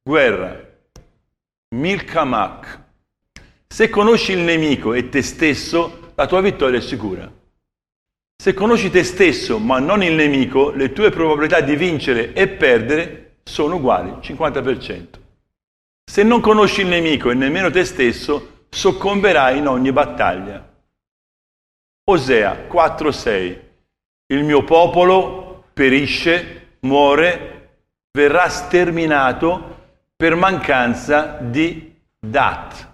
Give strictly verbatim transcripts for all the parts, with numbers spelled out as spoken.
guerra, milkamak. Se conosci il nemico e te stesso, la tua vittoria è sicura. Se conosci te stesso ma non il nemico, le tue probabilità di vincere e perdere sono uguali, cinquanta per cento. Se non conosci il nemico e nemmeno te stesso, soccomberai in ogni battaglia. Osea quattro sei. Il mio popolo perisce, muore, verrà sterminato per mancanza di Dat.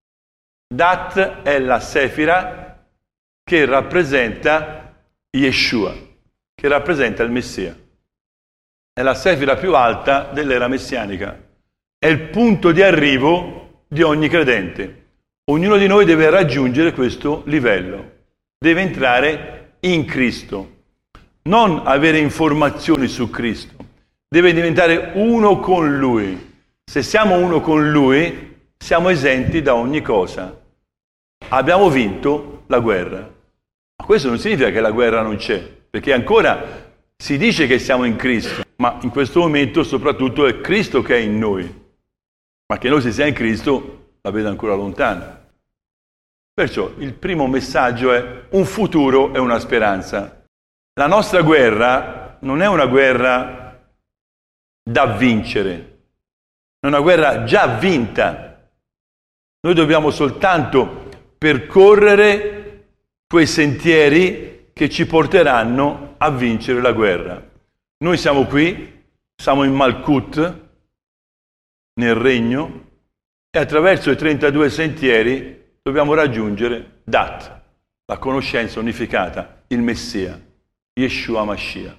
Dat è la Sefira che rappresenta Yeshua, che rappresenta il Messia. È la Sefira più alta dell'era messianica. È il punto di arrivo di ogni credente. Ognuno di noi deve raggiungere questo livello. Deve entrare in Cristo. Non avere informazioni su Cristo. Deve diventare uno con Lui. Se siamo uno con Lui, siamo esenti da ogni cosa. Abbiamo vinto la guerra. Ma questo non significa che la guerra non c'è, perché ancora si dice che siamo in Cristo, ma in questo momento soprattutto è Cristo che è in noi. Ma che noi se siamo in Cristo la vedo ancora lontana. Perciò il primo messaggio è un futuro e una speranza. La nostra guerra non è una guerra da vincere, è una guerra già vinta. Noi dobbiamo soltanto percorrere quei sentieri che ci porteranno a vincere la guerra. Noi siamo qui, siamo in Malkut, nel regno, e attraverso i trentadue sentieri dobbiamo raggiungere Dat, la conoscenza unificata, il Messia, Yeshua Mashiach.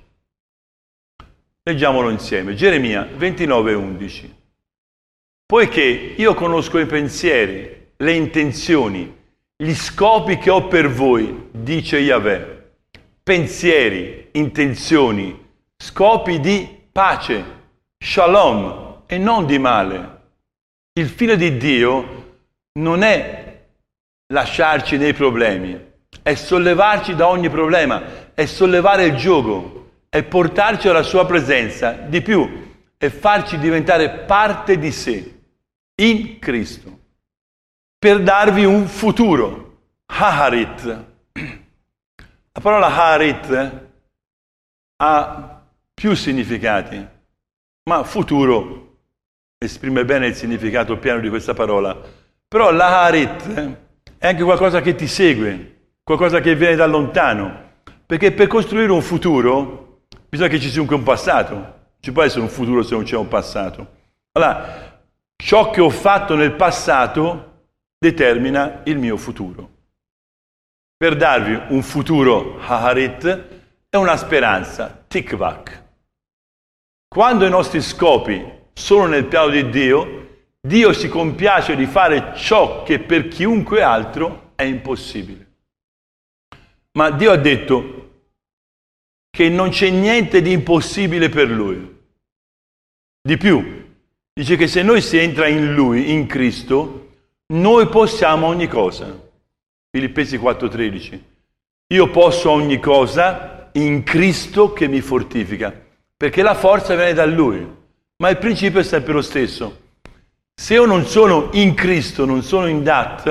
Leggiamolo insieme. Geremia ventinove undici. Poiché io conosco i pensieri, le intenzioni, gli scopi che ho per voi, dice Yahweh. Pensieri, intenzioni, scopi di pace, shalom, e non di male. Il fine di Dio non è lasciarci nei problemi, è sollevarci da ogni problema, è sollevare il giogo, è portarci alla sua presenza, di più, è farci diventare parte di sé, in Cristo, per darvi un futuro. Haharit. La parola Harit ha più significati, ma futuro esprime bene il significato pieno di questa parola. Però l'Aharit è anche qualcosa che ti segue, qualcosa che viene da lontano, perché per costruire un futuro bisogna che ci sia anche un passato. Non ci può essere un futuro se non c'è un passato. Allora, ciò che ho fatto nel passato determina il mio futuro. Per darvi un futuro Aharit è una speranza, Tikvak. Quando i nostri scopi sono nel piano di Dio, Dio si compiace di fare ciò che per chiunque altro è impossibile. Ma Dio ha detto che non c'è niente di impossibile per Lui. Di più, dice che se noi si entra in Lui, in Cristo, noi possiamo ogni cosa. Filippesi quattro tredici. Io posso ogni cosa in Cristo che mi fortifica, perché la forza viene da Lui. Ma il principio è sempre lo stesso. Se io non sono in Cristo, non sono in Dat,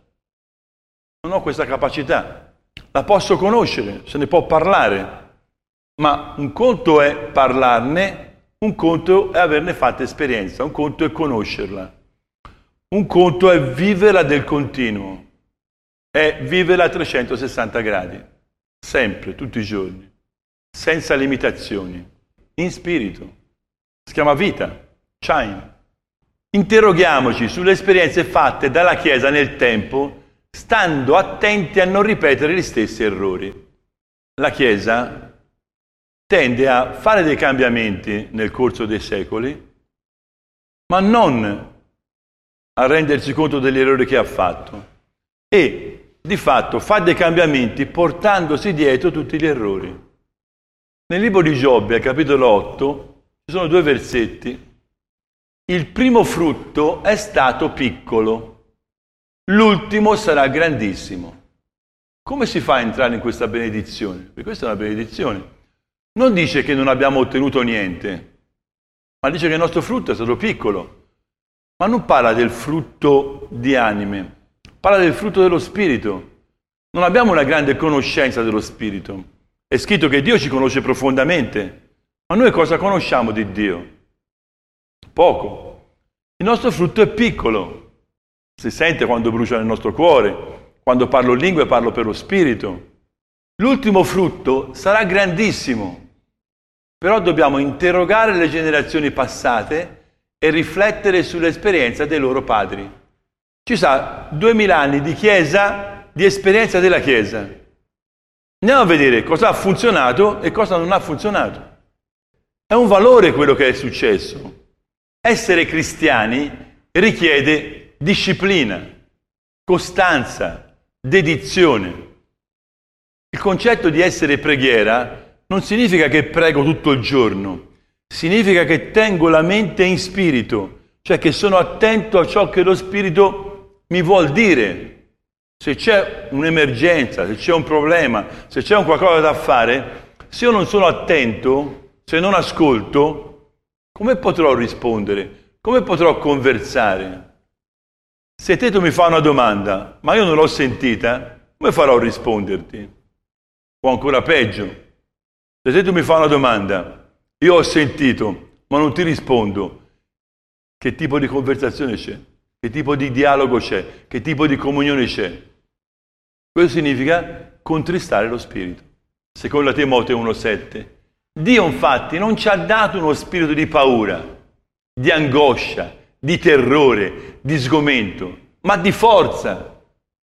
non ho questa capacità. La posso conoscere, se ne può parlare, ma un conto è parlarne, un conto è averne fatta esperienza, un conto è conoscerla. Un conto è viverla del continuo, è viverla a trecentosessanta gradi, sempre, tutti i giorni, senza limitazioni, in spirito. Si chiama vita, Chaim. Interroghiamoci sulle esperienze fatte dalla Chiesa nel tempo, stando attenti a non ripetere gli stessi errori. La Chiesa tende a fare dei cambiamenti nel corso dei secoli, ma non a rendersi conto degli errori che ha fatto. E, di fatto, fa dei cambiamenti portandosi dietro tutti gli errori. Nel libro di Giobbe, al capitolo otto, ci sono due versetti. Il primo frutto è stato piccolo, l'ultimo sarà grandissimo. Come si fa a entrare in questa benedizione? Perché questa è una benedizione. Non dice che non abbiamo ottenuto niente. ma dice che il nostro frutto è stato piccolo. Ma non parla del frutto di anime, parla del frutto dello Spirito. Non abbiamo una grande conoscenza dello Spirito. È scritto che Dio ci conosce profondamente, ma noi cosa conosciamo di Dio? Poco. Il nostro frutto è piccolo. Si sente quando brucia nel nostro cuore, quando parlo lingue parlo per lo Spirito. L'ultimo frutto sarà grandissimo, però dobbiamo interrogare le generazioni passate e riflettere sull'esperienza dei loro padri. Ci sa duemila anni di Chiesa, di esperienza della Chiesa. Andiamo a vedere cosa ha funzionato e cosa non ha funzionato. È un valore quello che è successo. Essere cristiani richiede disciplina, costanza, dedizione. Il concetto di essere preghiera non significa che prego tutto il giorno, significa che tengo la mente in spirito, cioè che sono attento a ciò che lo Spirito mi vuol dire. Se c'è un'emergenza, se c'è un problema, se c'è un qualcosa da fare, se io non sono attento, se non ascolto, come potrò rispondere? Come potrò conversare? Se te tu mi fai una domanda, ma io non l'ho sentita, come farò a risponderti? O ancora peggio, se te tu mi fai una domanda, io ho sentito, ma non ti rispondo, che tipo di conversazione c'è? Che tipo di dialogo c'è? Che tipo di comunione c'è? Questo significa contristare lo spirito. Secondo Timoteo uno sette. Dio infatti non ci ha dato uno spirito di paura, di angoscia, di terrore, di sgomento, ma di forza,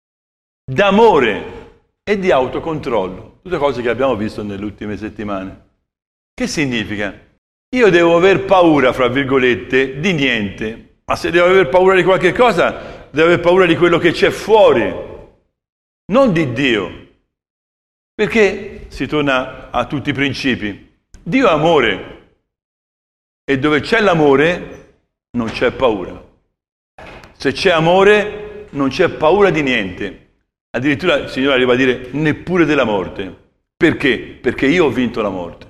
d'amore e di autocontrollo. Tutte cose che abbiamo visto nelle ultime settimane. Che significa? Io devo aver paura, fra virgolette, di niente, ma se devo aver paura di qualche cosa, devo aver paura di quello che c'è fuori, non di Dio. Perché si torna a tutti i principi. Dio è amore e dove c'è l'amore non c'è paura. Se c'è amore non c'è paura di niente. Addirittura il Signore arriva a dire neppure della morte. Perché? Perché io ho vinto la morte.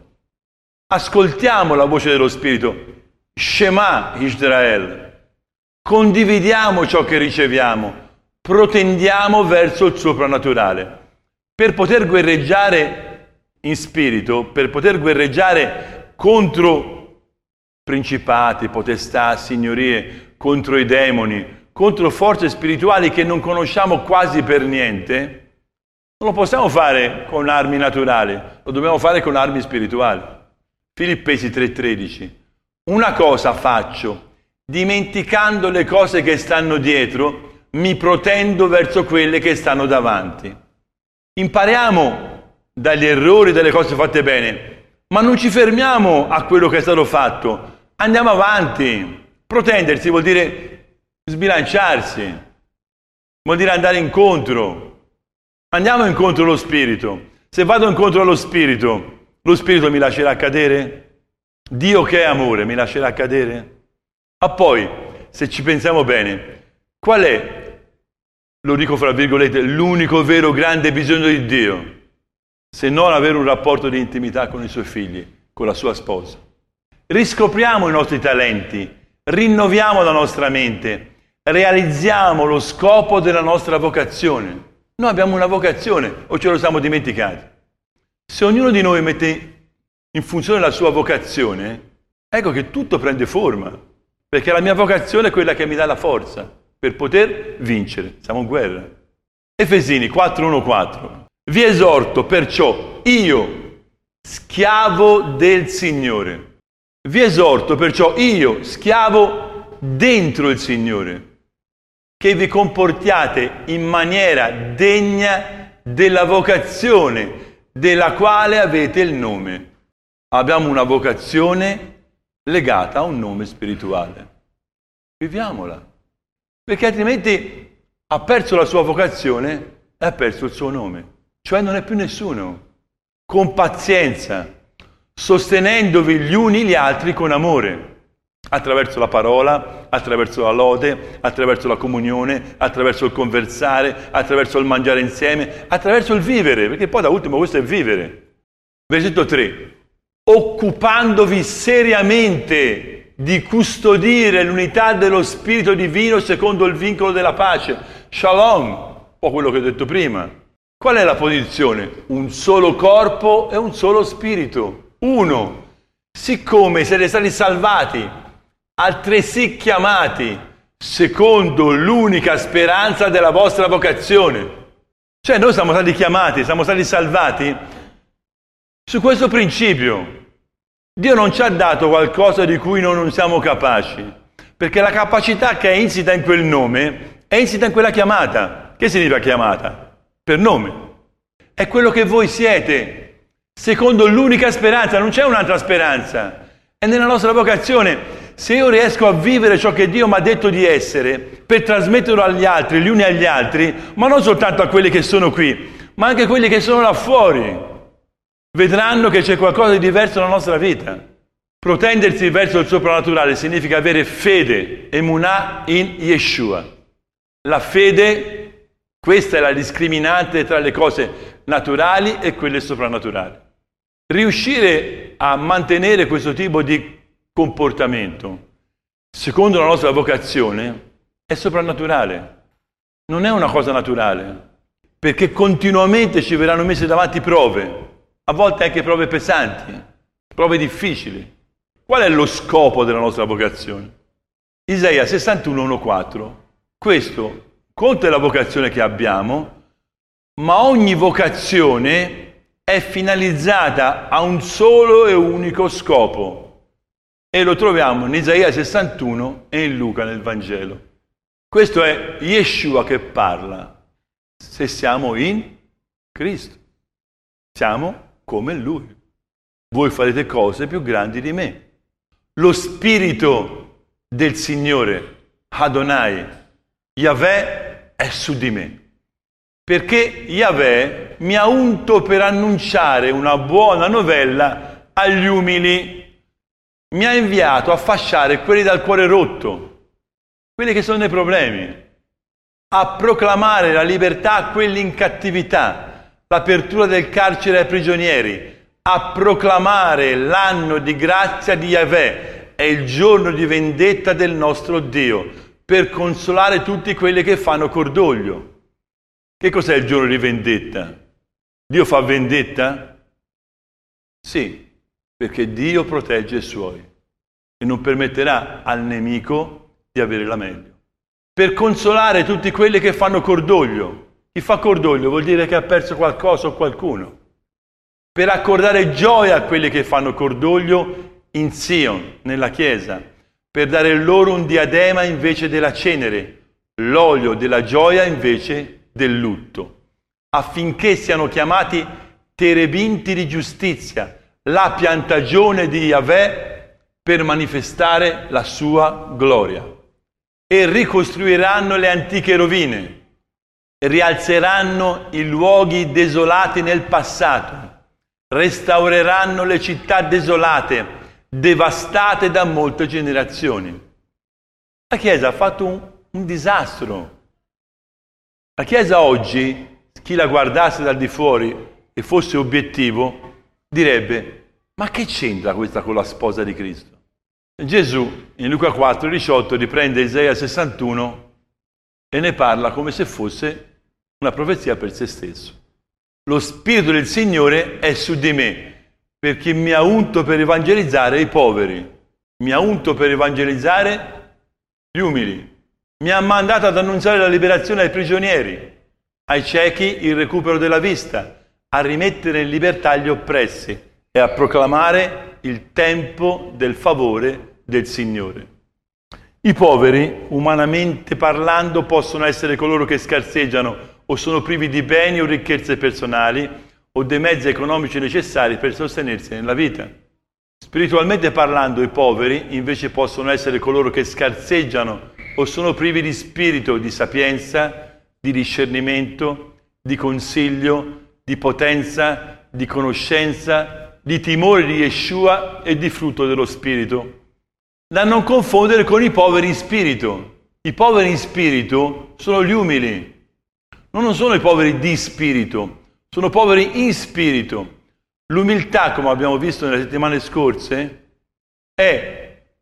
Ascoltiamo la voce dello Spirito. Shema Israel. Condividiamo ciò che riceviamo. Protendiamo verso il soprannaturale. Per poter guerreggiare in spirito, per poter guerreggiare contro principati, potestà, signorie, contro i demoni, contro forze spirituali che non conosciamo quasi per niente, non lo possiamo fare con armi naturali, lo dobbiamo fare con armi spirituali. Filippesi tre tredici. Una cosa faccio, dimenticando le cose che stanno dietro, mi protendo verso quelle che stanno davanti. Impariamo dagli errori, dalle cose fatte bene, ma non ci fermiamo a quello che è stato fatto, andiamo avanti. Protendersi vuol dire sbilanciarsi, vuol dire andare incontro. Andiamo incontro allo Spirito. Se vado incontro allo Spirito, lo Spirito mi lascerà cadere? Dio che è amore mi lascerà cadere? Ma poi, se ci pensiamo bene, qual è, lo dico fra virgolette, l'unico vero grande bisogno di Dio? Se non avere un rapporto di intimità con i suoi figli, con la sua sposa. Riscopriamo i nostri talenti, rinnoviamo la nostra mente, realizziamo lo scopo della nostra vocazione. Noi abbiamo una vocazione o ce lo siamo dimenticati? Se ognuno di noi mette in funzione la sua vocazione, ecco che tutto prende forma, perché la mia vocazione è quella che mi dà la forza per poter vincere. Siamo in guerra. Efesini quattro uno quattro. Vi esorto perciò io, schiavo del Signore. Vi esorto perciò io, schiavo dentro il Signore, che vi comportiate in maniera degna della vocazione della quale avete il nome. Abbiamo una vocazione legata a un nome spirituale. Viviamola, perché altrimenti ha perso la sua vocazione e ha perso il suo nome. Cioè non è più nessuno. Con pazienza, sostenendovi gli uni gli altri con amore, attraverso la parola, attraverso la lode, attraverso la comunione, attraverso il conversare, attraverso il mangiare insieme, attraverso il vivere, perché poi da ultimo questo è vivere. Versetto tre. Occupandovi seriamente di custodire l'unità dello Spirito Divino secondo il vincolo della pace. Shalom, un po' quello che ho detto prima. Qual è la posizione? Un solo corpo e un solo spirito. Uno. Siccome siete stati salvati, altresì chiamati, secondo l'unica speranza della vostra vocazione. Cioè noi siamo stati chiamati, siamo stati salvati su questo principio. Dio non ci ha dato qualcosa di cui noi non siamo capaci, perché la capacità che è insita in quel nome è insita in quella chiamata. Che significa chiamata? Per nome. È quello che voi siete, secondo l'unica speranza, non c'è un'altra speranza. È nella nostra vocazione. Se io riesco a vivere ciò che Dio mi ha detto di essere, per trasmetterlo agli altri, gli uni agli altri, ma non soltanto a quelli che sono qui, ma anche a quelli che sono là fuori, vedranno che c'è qualcosa di diverso nella nostra vita. Protendersi verso il soprannaturale significa avere fede, emunah in Yeshua. La fede, questa è la discriminante tra le cose naturali e quelle soprannaturali. Riuscire a mantenere questo tipo di comportamento, secondo la nostra vocazione, è soprannaturale. Non è una cosa naturale, perché continuamente ci verranno messe davanti prove, a volte anche prove pesanti, prove difficili. Qual è lo scopo della nostra vocazione? Isaia sessantuno, uno, quattro. Questo conta la vocazione che abbiamo, ma ogni vocazione è finalizzata a un solo e unico scopo. E lo troviamo in Isaia sessantuno e in Luca nel Vangelo. Questo è Yeshua che parla. Se siamo in Cristo, siamo come Lui. Voi farete cose più grandi di me. Lo Spirito del Signore, Adonai, Yahweh, è su di me. Perché Yahweh mi ha unto per annunciare una buona novella agli umili. Mi ha inviato a fasciare quelli dal cuore rotto, quelli che sono nei problemi, a proclamare la libertà a quelli in cattività, l'apertura del carcere ai prigionieri, a proclamare l'anno di grazia di Yahweh e il giorno di vendetta del nostro Dio, per consolare tutti quelli che fanno cordoglio. Che cos'è il giorno di vendetta? Dio fa vendetta? Sì. Perché Dio protegge i suoi e non permetterà al nemico di avere la meglio. Per consolare tutti quelli che fanno cordoglio. Chi fa cordoglio vuol dire che ha perso qualcosa o qualcuno. Per accordare gioia a quelli che fanno cordoglio in Sion, nella Chiesa. Per dare loro un diadema invece della cenere, l'olio della gioia invece del lutto. Affinché siano chiamati terebinti di giustizia, la piantagione di Yahweh per manifestare la sua gloria. E ricostruiranno le antiche rovine, rialzeranno i luoghi desolati nel passato, restaureranno le città desolate, devastate da molte generazioni. La Chiesa ha fatto un, un disastro. La Chiesa oggi, chi la guardasse dal di fuori e fosse obiettivo, direbbe, ma che c'entra questa con la sposa di Cristo? Gesù, in Luca quattro diciotto, riprende Isaia sessantuno e ne parla come se fosse una profezia per se stesso. Lo Spirito del Signore è su di me, perché mi ha unto per evangelizzare i poveri, mi ha unto per evangelizzare gli umili, mi ha mandato ad annunziare la liberazione ai prigionieri, ai ciechi il recupero della vista, a rimettere in libertà gli oppressi e a proclamare il tempo del favore del Signore. I poveri, umanamente parlando, possono essere coloro che scarseggiano o sono privi di beni o ricchezze personali o dei mezzi economici necessari per sostenersi nella vita. Spiritualmente parlando, i poveri invece possono essere coloro che scarseggiano o sono privi di spirito, di sapienza, di discernimento, di consiglio, di potenza, di conoscenza, di timore di Yeshua e di frutto dello Spirito. Da non confondere con i poveri in spirito. I poveri in spirito sono gli umili, non sono i poveri di spirito, sono poveri in spirito. L'umiltà, come abbiamo visto nelle settimane scorse, è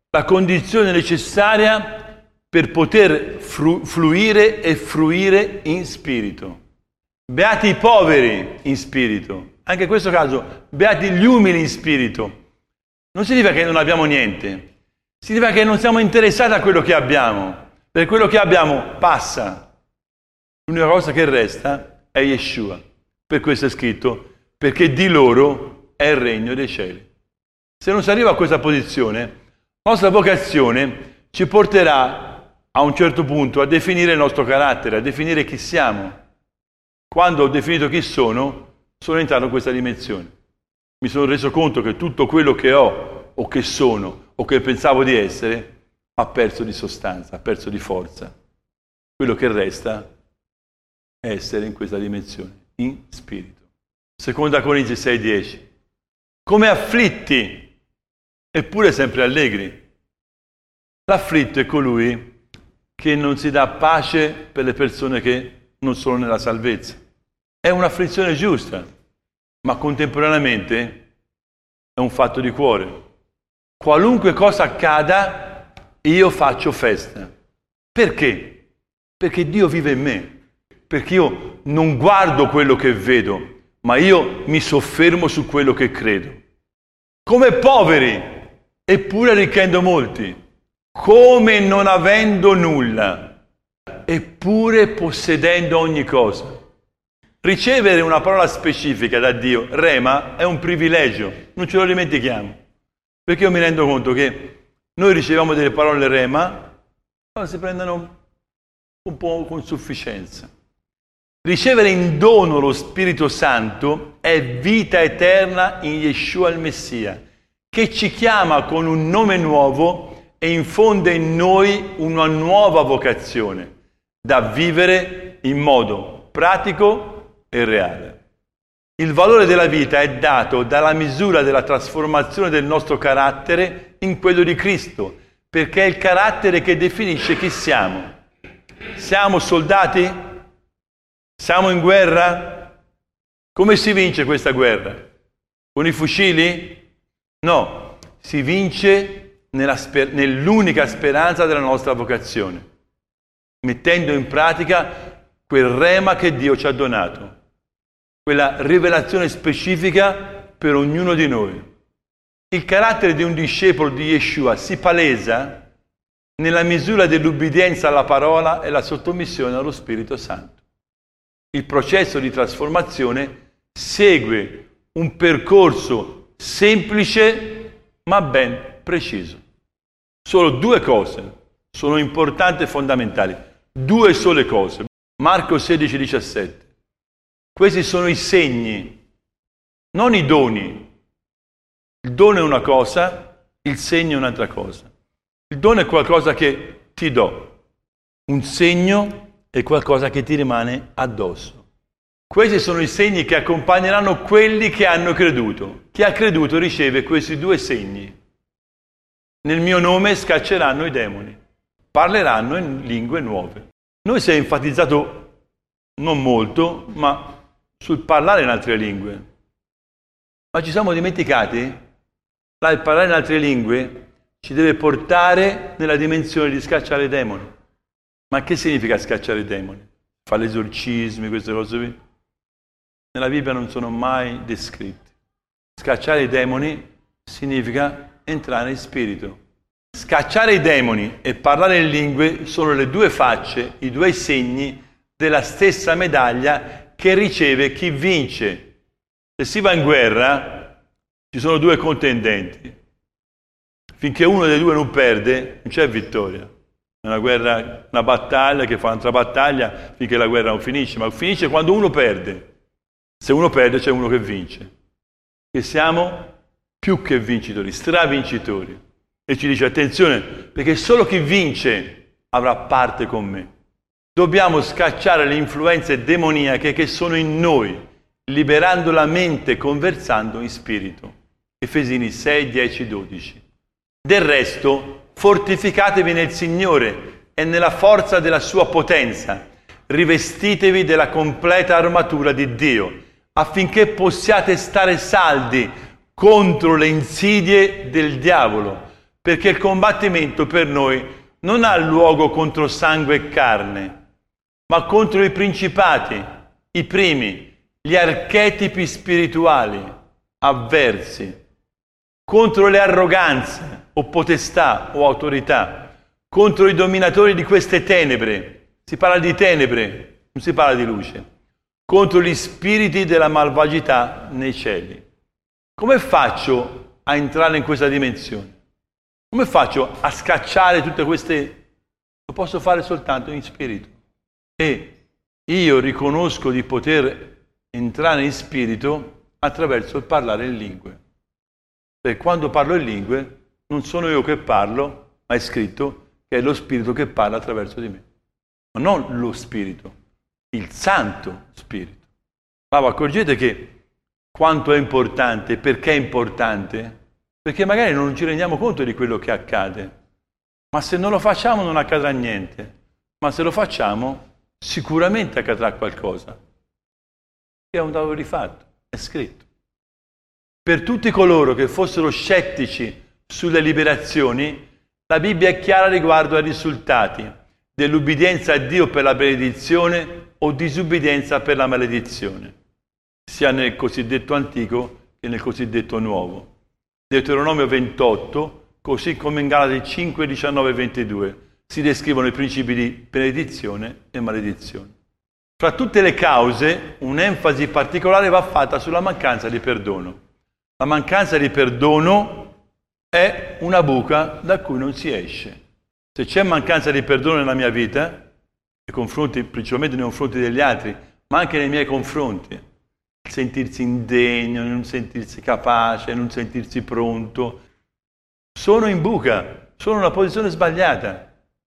la condizione necessaria per poter fru- fluire e fruire in spirito. Beati i poveri in spirito. Anche in questo caso, beati gli umili in spirito. Non significa che non abbiamo niente, significa che non siamo interessati a quello che abbiamo, perché quello che abbiamo passa. L'unica cosa che resta è Yeshua. Per questo è scritto, perché di loro è il regno dei cieli. Se non si arriva a questa posizione, la nostra vocazione ci porterà a un certo punto a definire il nostro carattere, a definire chi siamo. Quando ho definito chi sono, sono entrato in questa dimensione. Mi sono reso conto che tutto quello che ho, o che sono, o che pensavo di essere, ha perso di sostanza, ha perso di forza. Quello che resta è essere in questa dimensione, in spirito. Seconda Corinzi sei dieci. Come afflitti, eppure sempre allegri. L'afflitto è colui che non si dà pace per le persone che non sono nella salvezza. È un'afflizione giusta, ma contemporaneamente è un fatto di cuore. Qualunque cosa accada, io faccio festa. Perché? Perché Dio vive in me. Perché io non guardo quello che vedo, ma io mi soffermo su quello che credo. Come poveri, eppure arricchendo molti. Come non avendo nulla, eppure possedendo ogni cosa. Ricevere una parola specifica da Dio, rema, è un privilegio, non ce lo dimentichiamo. Perché io mi rendo conto che noi riceviamo delle parole rema, ma si prendono un po' con sufficienza. Ricevere in dono lo Spirito Santo è vita eterna in Yeshua il Messia, che ci chiama con un nome nuovo e infonde in noi una nuova vocazione da vivere in modo pratico e reale. Il valore della vita è dato dalla misura della trasformazione del nostro carattere in quello di Cristo, perché è il carattere che definisce chi siamo. Siamo soldati? Siamo in guerra? Come si vince questa guerra? Con i fucili? No, si vince nella sper- nell'unica speranza della nostra vocazione, mettendo in pratica quel rema che Dio ci ha donato, quella rivelazione specifica per ognuno di noi. Il carattere di un discepolo di Yeshua si palesa nella misura dell'ubbidienza alla parola e la sottomissione allo Spirito Santo. Il processo di trasformazione segue un percorso semplice ma ben preciso. Solo due cose sono importanti e fondamentali, due sole cose. Marco sedici diciassette. Questi sono i segni, non i doni. Il dono è una cosa, il segno è un'altra cosa. Il dono è qualcosa che ti do, un segno è qualcosa che ti rimane addosso. Questi sono i segni che accompagneranno quelli che hanno creduto. Chi ha creduto riceve questi due segni. Nel mio nome scacceranno i demoni, parleranno in lingue nuove. Noi si è enfatizzato non molto, ma sul parlare in altre lingue. Ma ci siamo dimenticati? Là il parlare in altre lingue ci deve portare nella dimensione di scacciare i demoni. Ma che significa scacciare i demoni? Fare esorcismi, queste cose qui? Nella Bibbia non sono mai descritti. Scacciare i demoni significa entrare in spirito. Scacciare i demoni e parlare in lingue sono le due facce, i due segni della stessa medaglia che riceve chi vince. Se si va in guerra, ci sono due contendenti. Finché uno dei due non perde, non c'è vittoria. È una guerra, una battaglia che fa un'altra battaglia finché la guerra non finisce, ma finisce quando uno perde. Se uno perde c'è uno che vince. E siamo più che vincitori, stravincitori. E ci dice attenzione, perché solo chi vince avrà parte con me. Dobbiamo scacciare le influenze demoniache che sono in noi, liberando la mente e conversando in spirito. Efesini sei, dieci, dodici. Del resto, fortificatevi nel Signore e nella forza della sua potenza. Rivestitevi della completa armatura di Dio, affinché possiate stare saldi contro le insidie del diavolo. perché il combattimento per noi non ha luogo contro sangue e carne, ma contro i principati, i primi, gli archetipi spirituali avversi, contro le arroganze o potestà o autorità, contro i dominatori di queste tenebre. Si parla di tenebre, non si parla di luce. Contro gli spiriti della malvagità nei cieli. Come faccio a entrare in questa dimensione? Come faccio a scacciare tutte queste? Lo posso fare soltanto in spirito. E io riconosco di poter entrare in spirito attraverso il parlare in lingue. Perché quando parlo in lingue non sono io che parlo, ma è scritto che è lo Spirito che parla attraverso di me. Ma non lo Spirito, il Santo Spirito. Ma accorgete che quanto è importante, perché è importante? Perché magari non ci rendiamo conto di quello che accade. Ma se non lo facciamo non accadrà niente. Ma se lo facciamo sicuramente accadrà qualcosa. È un dato di fatto, è scritto. Per tutti coloro che fossero scettici sulle liberazioni, la Bibbia è chiara riguardo ai risultati dell'ubbidienza a Dio per la benedizione o disubbidienza per la maledizione, sia nel cosiddetto antico che nel cosiddetto nuovo. Deuteronomio ventotto, così come in Galati cinque, diciannove e ventidue, si descrivono i principi di benedizione e maledizione. Fra tutte le cause, un'enfasi particolare va fatta sulla mancanza di perdono. La mancanza di perdono è una buca da cui non si esce. Se c'è mancanza di perdono nella mia vita, nei confronti, principalmente nei confronti degli altri, ma anche nei miei confronti, sentirsi indegno, non sentirsi capace, non sentirsi pronto, sono in buca, sono in una posizione sbagliata.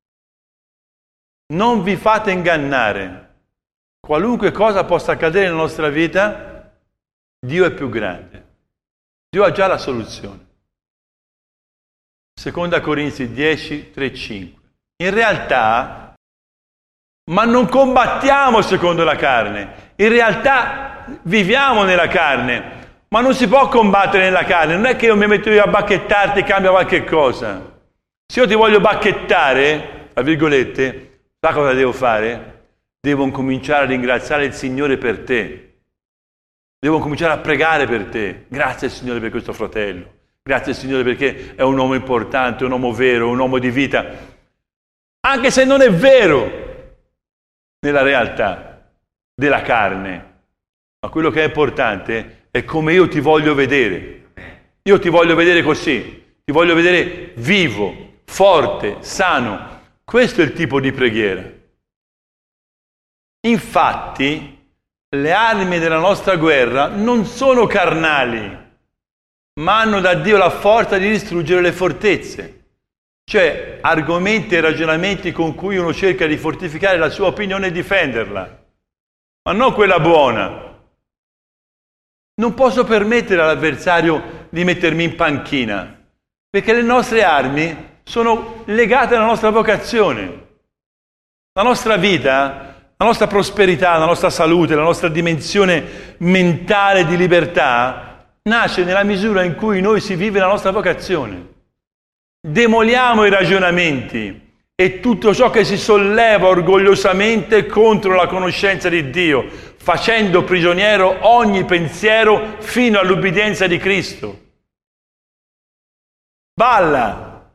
Non vi fate ingannare. Qualunque cosa possa accadere nella nostra vita, Dio è più grande. Dio ha già la soluzione. Seconda Corinzi dieci, tre, cinque. In realtà, ma non combattiamo secondo la carne. In realtà viviamo nella carne, ma non si può combattere nella carne. Non è che io mi metto io a bacchettarti e cambia qualche cosa. Se io ti voglio bacchettare, tra virgolette, sa cosa devo fare? Devo cominciare a ringraziare il Signore per te. Devo cominciare a pregare per te. Grazie Signore per questo fratello. Grazie Signore perché è un uomo importante, un uomo vero, un uomo di vita. Anche se non è vero nella realtà della carne. Ma quello che è importante è come io ti voglio vedere. Io ti voglio vedere così. Ti voglio vedere vivo, forte, sano. Questo è il tipo di preghiera. Infatti, le armi della nostra guerra non sono carnali, ma hanno da Dio la forza di distruggere le fortezze, cioè argomenti e ragionamenti con cui uno cerca di fortificare la sua opinione e difenderla, ma non quella buona. Non posso permettere all'avversario di mettermi in panchina, perché le nostre armi sono legate alla nostra vocazione. La nostra vita, la nostra prosperità, la nostra salute, la nostra dimensione mentale di libertà nasce nella misura in cui noi si vive la nostra vocazione. Demoliamo i ragionamenti e tutto ciò che si solleva orgogliosamente contro la conoscenza di Dio, facendo prigioniero ogni pensiero fino all'ubbidienza di Cristo. Balla,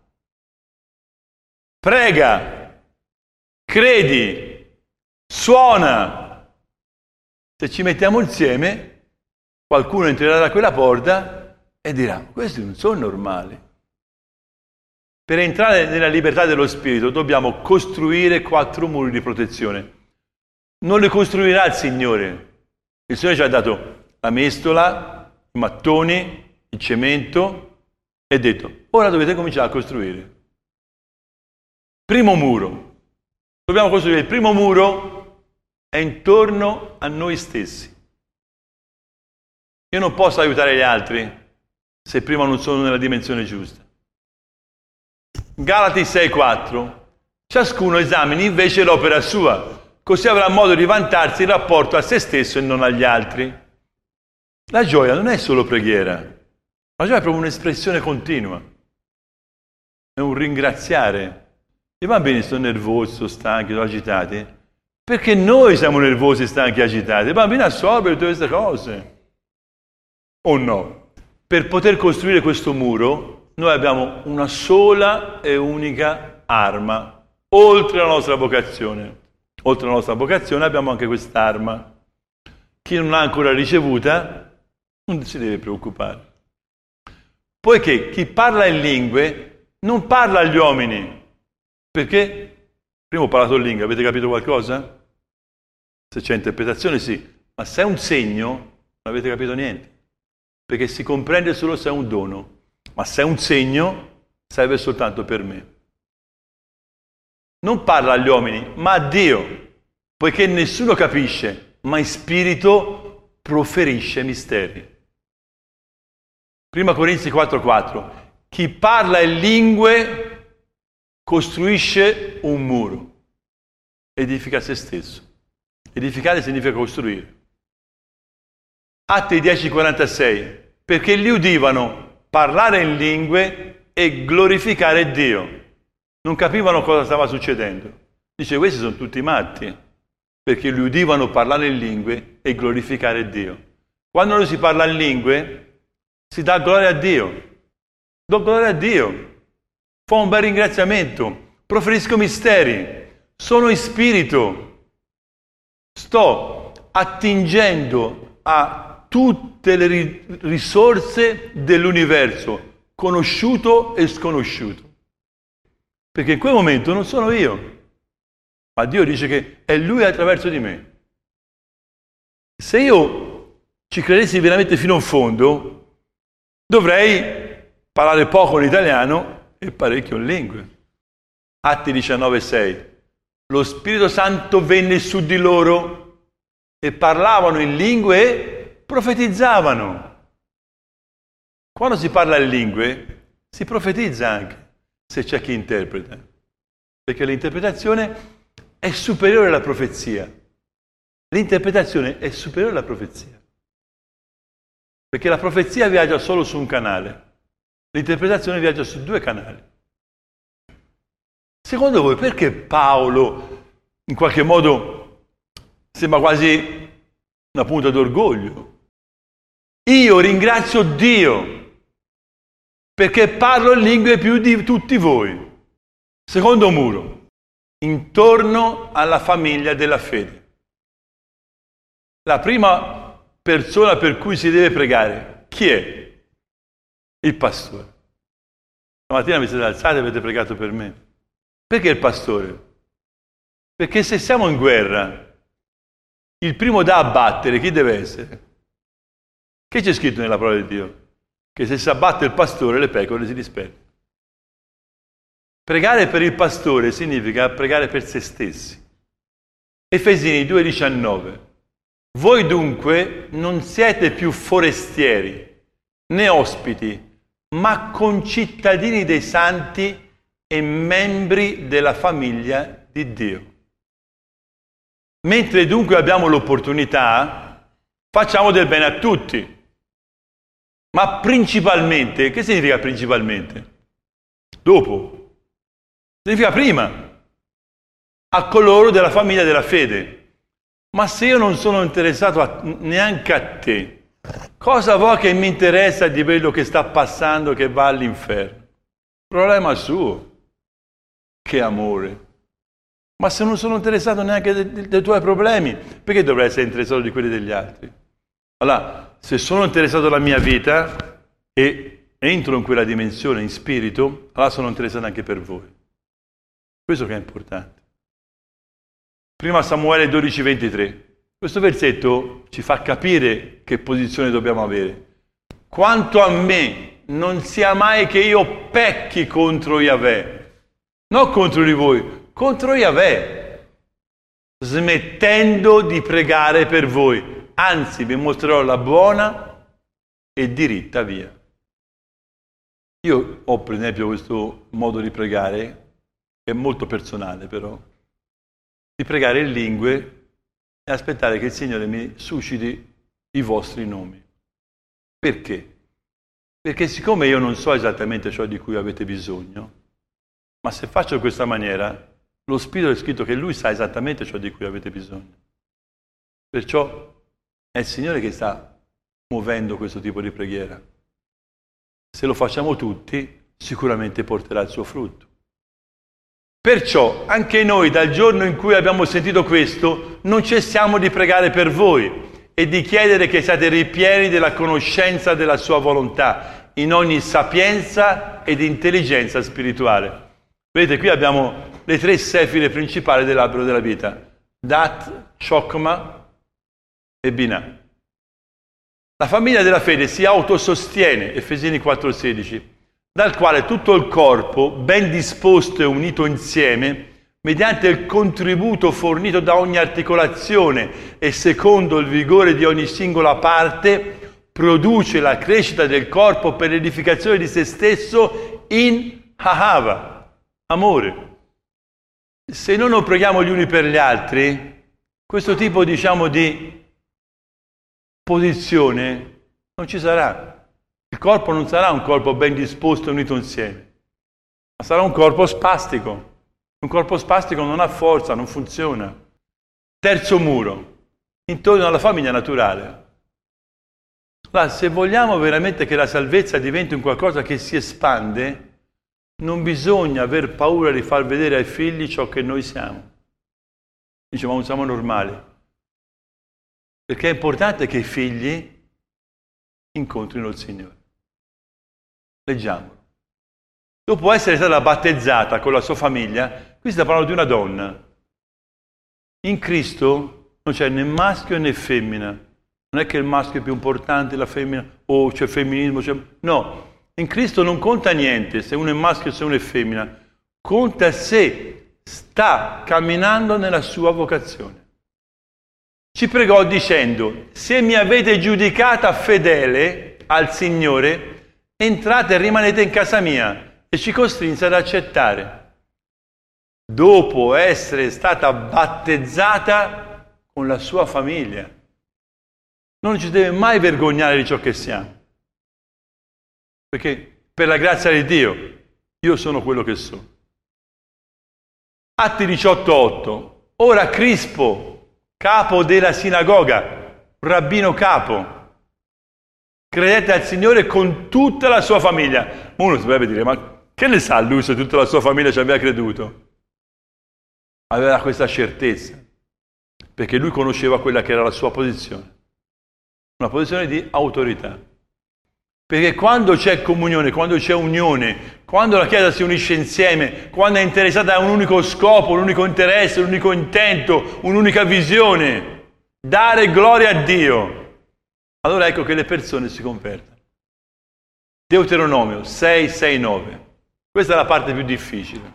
prega, credi, suona. Se ci mettiamo insieme, qualcuno entrerà da quella porta e dirà: questi non sono normali. Per entrare nella libertà dello spirito dobbiamo costruire quattro muri di protezione. Non li costruirà il Signore. Il Signore ci ha dato la mestola, i mattoni, il cemento e ha detto: ora dovete cominciare a costruire. Primo muro. Dobbiamo costruire il primo muro è intorno a noi stessi. Io non posso aiutare gli altri se prima non sono nella dimensione giusta. Galati sei quattro. Ciascuno esamini invece l'opera sua, così avrà modo di vantarsi in rapporto a se stesso e non agli altri. La gioia non è solo preghiera, la gioia è proprio un'espressione continua. è un ringraziare. I bambini sono nervosi, sono stanchi, sono agitati, perché noi siamo nervosi, stanchi e agitati. I bambini assorbono tutte queste cose. O no? Per poter costruire questo muro, noi abbiamo una sola e unica arma, oltre la nostra vocazione. Oltre alla nostra vocazione abbiamo anche quest'arma. Chi non l'ha ancora ricevuta non si deve preoccupare. Poiché chi parla in lingue non parla agli uomini. Perché? Prima ho parlato in lingue, avete capito qualcosa? Se c'è interpretazione sì, ma se è un segno non avete capito niente. Perché si comprende solo se è un dono, ma se è un segno serve soltanto per me. Non parla agli uomini, ma a Dio, poiché nessuno capisce, ma in spirito proferisce misteri. Prima Corinzi quattro quattro. Chi parla in lingue costruisce un muro, edifica se stesso. Edificare significa costruire. Atti dieci quarantasei. Perché li udivano parlare in lingue e glorificare Dio. Non capivano cosa stava succedendo. Dice, questi sono tutti matti, perché li udivano parlare in lingue e glorificare Dio. Quando noi si parla in lingue, si dà gloria a Dio. Do gloria a Dio. Fa un bel ringraziamento. Proferisco misteri. Sono in spirito. Sto attingendo a tutte le risorse dell'universo, conosciuto e sconosciuto. Perché in quel momento non sono io, ma Dio dice che è Lui attraverso di me. Se io ci credessi veramente fino in fondo, dovrei parlare poco in italiano e parecchio in lingue. Atti diciannove sei. Lo Spirito Santo venne su di loro e parlavano in lingue e profetizzavano. Quando si parla in lingue, si profetizza anche. Se c'è chi interpreta, perché l'interpretazione è superiore alla profezia. L'interpretazione è superiore alla profezia, perché la profezia viaggia solo su un canale, l'interpretazione viaggia su due canali. Secondo voi perché Paolo in qualche modo sembra quasi una punta d'orgoglio? Io ringrazio Dio perché parlo in lingue più di tutti voi. Secondo muro, intorno alla famiglia della fede. La prima persona per cui si deve pregare, chi è? Il pastore. Stamattina vi siete alzati e avete pregato per me. Perché il pastore? Perché se siamo in guerra, il primo da abbattere chi deve essere? Che c'è scritto nella parola di Dio? Che se si abbatte il pastore le pecore si disperdono. Pregare per il pastore significa pregare per se stessi. Efesini due diciannove. Voi dunque non siete più forestieri, né ospiti, ma concittadini dei santi e membri della famiglia di Dio. Mentre dunque abbiamo l'opportunità, facciamo del bene a tutti. Ma principalmente, che significa principalmente? Dopo. Significa prima. A coloro della famiglia della fede. Ma se io non sono interessato a, neanche a te, cosa vuoi che mi interessa di quello che sta passando che va all'inferno? Problema suo. Che amore. Ma se non sono interessato neanche dei, dei, dei tuoi problemi, perché dovrei essere interessato di quelli degli altri? Allora, se sono interessato alla mia vita e entro in quella dimensione in spirito, allora sono interessato anche per voi. Questo che è importante. Prima Samuele dodici ventitré. Questo versetto ci fa capire che posizione dobbiamo avere. Quanto a me, non sia mai che io pecchi contro Yahweh, non contro di voi, contro Yahweh, smettendo di pregare per voi. Anzi, vi mostrerò la buona e diritta via. Io ho per esempio questo modo di pregare, che è molto personale però, di pregare in lingue e aspettare che il Signore mi susciti i vostri nomi. Perché? Perché siccome io non so esattamente ciò di cui avete bisogno, Ma se faccio in questa maniera, lo Spirito è scritto che Lui sa esattamente ciò di cui avete bisogno. Perciò è il Signore che sta muovendo questo tipo di preghiera. Se lo facciamo tutti, sicuramente porterà il suo frutto. Perciò anche noi, dal giorno in cui abbiamo sentito questo, non cessiamo di pregare per voi e di chiedere che siate ripieni della conoscenza della sua volontà, in ogni sapienza ed intelligenza spirituale. Vedete, qui abbiamo le tre sefire principali dell'albero della vita: Dat, Chokmah e Binah. La famiglia della fede si autosostiene, Efesini quattro sedici, dal quale tutto il corpo, ben disposto e unito insieme, mediante il contributo fornito da ogni articolazione e secondo il vigore di ogni singola parte, produce la crescita del corpo per l'edificazione di se stesso in Ahava, amore. Se noi non preghiamo gli uni per gli altri, questo tipo, diciamo, di posizione non ci sarà. Il corpo non sarà un corpo ben disposto e unito insieme, ma sarà un corpo spastico. Un corpo spastico non ha forza, non funziona. Terzo muro, intorno alla famiglia naturale. Allora, se vogliamo veramente che la salvezza diventi un qualcosa che si espande, non bisogna aver paura di far vedere ai figli ciò che noi siamo. Diciamo, non siamo normali. Perché è importante che i figli incontrino il Signore. Leggiamo. Dopo essere stata battezzata con la sua famiglia, qui si sta parlando di una donna. In Cristo non c'è né maschio né femmina. Non è che il maschio è più importante, la femmina, o c'è femminismo, c'è... no. In Cristo non conta niente se uno è maschio o se uno è femmina. Conta se sta camminando nella sua vocazione. Ci pregò dicendo: se mi avete giudicata fedele al Signore, entrate e rimanete in casa mia. E ci costrinse ad accettare. Dopo essere stata battezzata con la sua famiglia. Non ci deve mai vergognare di ciò che siamo. Perché per la grazia di Dio io sono quello che sono. Atti diciotto otto. Ora Crispo, capo della sinagoga, rabbino capo, credette al Signore con tutta la sua famiglia. Uno si dovrebbe dire: ma che ne sa lui se tutta la sua famiglia ci aveva creduto? Aveva questa certezza, perché lui conosceva quella che era la sua posizione, una posizione di autorità. Perché quando c'è comunione, quando c'è unione, quando la Chiesa si unisce insieme, quando è interessata a un unico scopo, un unico interesse, un unico intento, un'unica visione, dare gloria a Dio, allora ecco che le persone si convertono. Deuteronomio sei, sei, nove. Questa è la parte più difficile.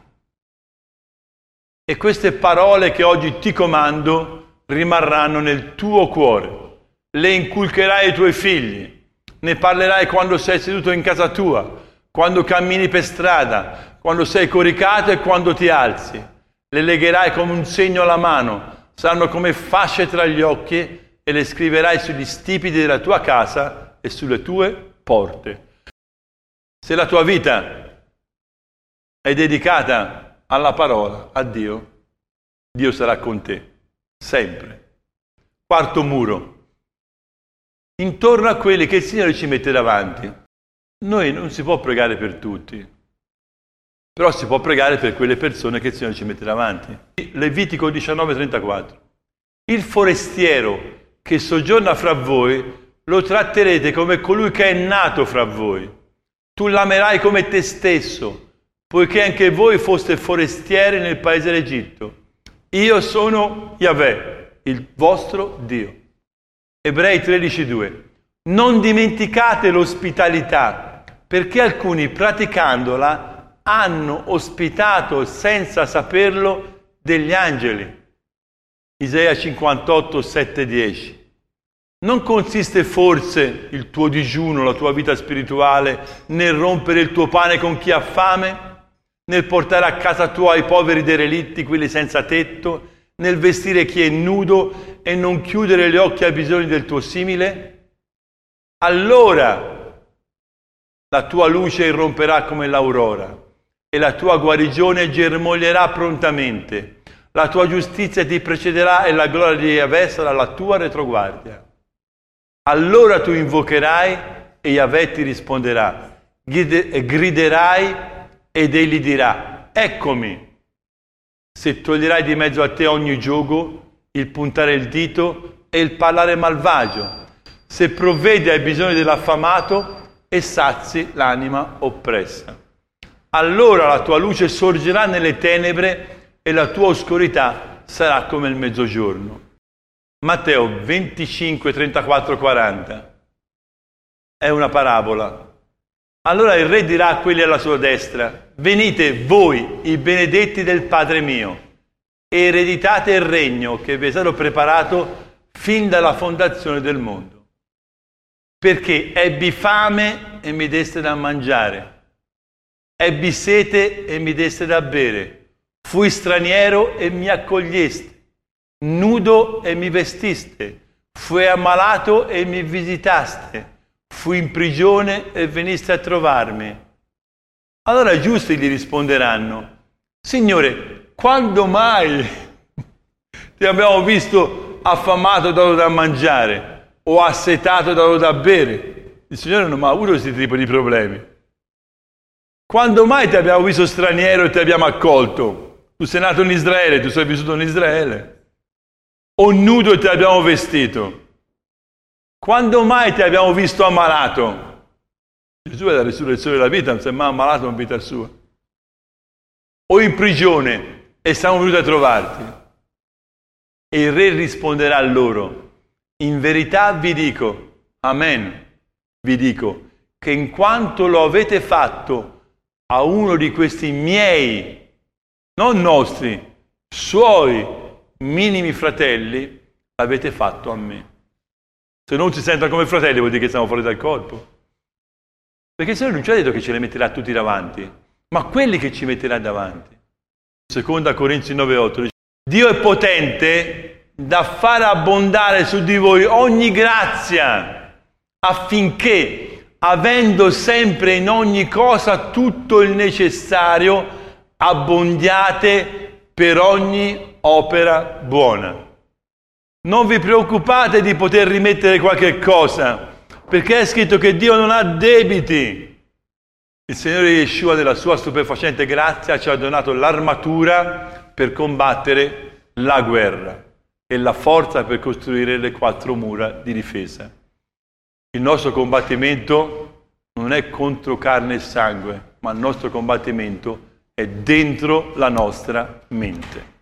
E queste parole che oggi ti comando rimarranno nel tuo cuore. Le inculcherai ai tuoi figli. Ne parlerai quando sei seduto in casa tua, quando cammini per strada, quando sei coricato e quando ti alzi. Le legherai come un segno alla mano, saranno come fasce tra gli occhi e le scriverai sugli stipiti della tua casa e sulle tue porte. Se la tua vita è dedicata alla parola, a Dio, Dio sarà con te, sempre. Quarto muro. Intorno a quelli che il Signore ci mette davanti. Noi non si può pregare per tutti, però si può pregare per quelle persone che il Signore ci mette davanti. Levitico diciannove trentaquattro. Il forestiero che soggiorna fra voi lo tratterete come colui che è nato fra voi. Tu l'amerai come te stesso, poiché anche voi foste forestieri nel paese d'Egitto. Io sono Yahweh, il vostro Dio. Ebrei tredici due. Non dimenticate l'ospitalità, perché alcuni praticandola hanno ospitato senza saperlo degli angeli. Isaia cinquantotto sette dieci. Non consiste forse il tuo digiuno, la tua vita spirituale, nel rompere il tuo pane con chi ha fame, nel portare a casa tua i poveri derelitti, quelli senza tetto, nel vestire chi è nudo e non chiudere gli occhi ai bisogni del tuo simile? Allora la tua luce irromperà come l'aurora e la tua guarigione germoglierà prontamente. La tua giustizia ti precederà e la gloria di Yahweh sarà la tua retroguardia. Allora tu invocherai e Yahweh ti risponderà. Griderai ed egli dirà: eccomi. Se toglierai di mezzo a te ogni giogo, il puntare il dito e il parlare malvagio, se provvedi ai bisogni dell'affamato e sazi l'anima oppressa. Allora la tua luce sorgerà nelle tenebre e la tua oscurità sarà come il mezzogiorno. Matteo venticinque, trentaquattro, quaranta. È una parabola. Allora il re dirà a quelli alla sua destra: venite voi, i benedetti del Padre mio, e ereditate il regno che vi è stato preparato fin dalla fondazione del mondo. Perché ebbi fame e mi deste da mangiare, ebbi sete e mi deste da bere, fui straniero e mi accoglieste, nudo e mi vestiste, fui ammalato e mi visitaste, fui in prigione e veniste a trovarmi. Allora i giusti gli risponderanno: Signore, quando mai ti abbiamo visto affamato e dato da mangiare, o assetato e dato da bere? Il Signore non ha avuto questi tipi di problemi. Quando mai ti abbiamo visto straniero e ti abbiamo accolto? Tu sei nato in Israele, tu sei vissuto in Israele. O nudo e ti abbiamo vestito? Quando mai ti abbiamo visto ammalato? Gesù è la risurrezione della vita, non si è mai ammalato in vita sua. O in prigione e siamo venuti a trovarti? E il re risponderà a loro: in verità vi dico, amen, vi dico, che in quanto lo avete fatto a uno di questi miei, non nostri, suoi minimi fratelli, l'avete fatto a me. Se non ci sentono come fratelli vuol dire che siamo fuori dal corpo. Perché il Signore non ci ha detto che ce li metterà tutti davanti, ma quelli che ci metterà davanti. Seconda Corinzi nove otto dice: Dio è potente da fare abbondare su di voi ogni grazia, affinché, avendo sempre in ogni cosa tutto il necessario, abbondiate per ogni opera buona. Non vi preoccupate di poter rimettere qualche cosa, perché è scritto che Dio non ha debiti. Il Signore Yeshua, della sua stupefacente grazia, ci ha donato l'armatura per combattere la guerra e la forza per costruire le quattro mura di difesa. Il nostro combattimento non è contro carne e sangue, ma il nostro combattimento è dentro la nostra mente.